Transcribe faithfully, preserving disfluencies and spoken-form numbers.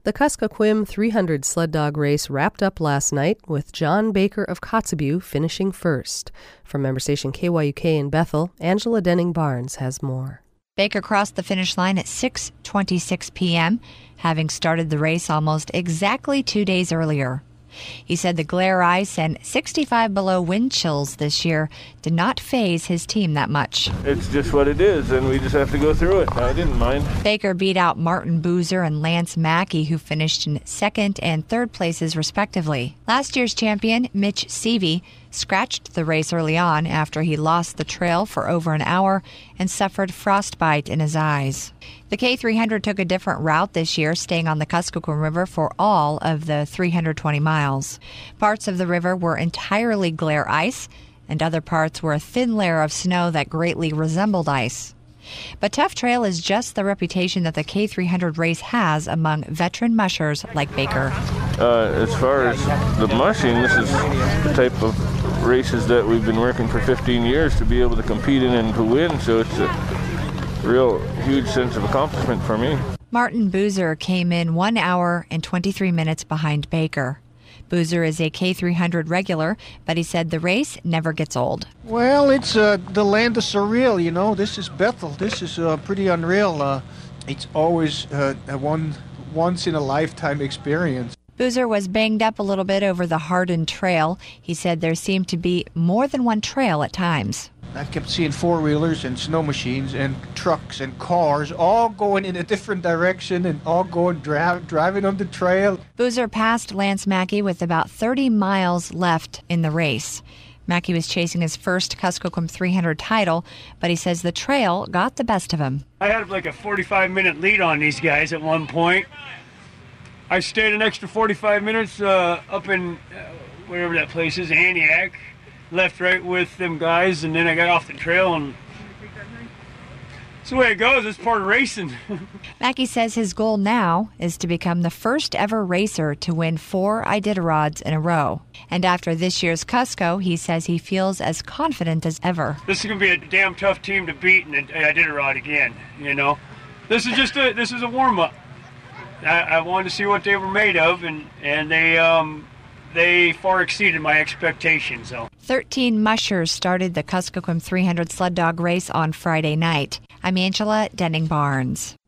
The Kuskokwim three hundred sled dog race wrapped up last night with John Baker of Kotzebue finishing first. From member station K Y U K in Bethel, Angela Denning-Barnes has more. Baker crossed the finish line at six twenty-six p.m., having started the race almost exactly two days earlier. He said the glare ice and sixty-five below wind chills this year did not faze his team that much. It's just what it is, and we just have to go through it. I didn't mind. Baker beat out Martin Boozer and Lance Mackey, who finished in second and third places respectively. Last year's champion, Mitch Seavey, scratched the race early on after he lost the trail for over an hour and suffered frostbite in his eyes. The K three hundred took a different route this year, staying on the Kuskokwim River for all of the three hundred twenty miles. Parts of the river were entirely glare ice, and other parts were a thin layer of snow that greatly resembled ice. But Tough Trail is just the reputation that the K three hundred race has among veteran mushers like Baker. Uh, as far as the mushing, this is the type of races that we've been working for fifteen years to be able to compete in and to win, so it's a real huge sense of accomplishment for me. Martin Boozer came in one hour and twenty-three minutes behind Baker. Boozer is a K three hundred regular, but he said the race never gets old. Well, it's uh, the land of surreal, you know. This is Bethel. This is uh, pretty unreal. Uh, it's always uh, a one once-in-a-lifetime experience. Boozer was banged up a little bit over the hardened trail. He said there seemed to be more than one trail at times. I kept seeing four-wheelers and snow machines and trucks and cars all going in a different direction and all going dri- driving on the trail. Boozer passed Lance Mackey with about thirty miles left in the race. Mackey was chasing his first Kuskokwim three hundred title, but he says the trail got the best of him. I had like a forty-five minute lead on these guys at one point. I stayed an extra forty-five minutes uh, up in uh, wherever that place is, Antioch. Left right with them guys, and then I got off the trail, and it's the way it goes. It's part of racing. Mackey says his goal now is to become the first ever racer to win four Iditarods in a row. And after this year's Cusco, he says he feels as confident as ever. This is going to be a damn tough team to beat in Iditarod again, you know. This is just a, this is a warm-up. I, I wanted to see what they were made of, and, and they... um. They far exceeded my expectations, though. Thirteen mushers started the Kuskokwim three hundred sled dog race on Friday night. I'm Angela Denning-Barnes.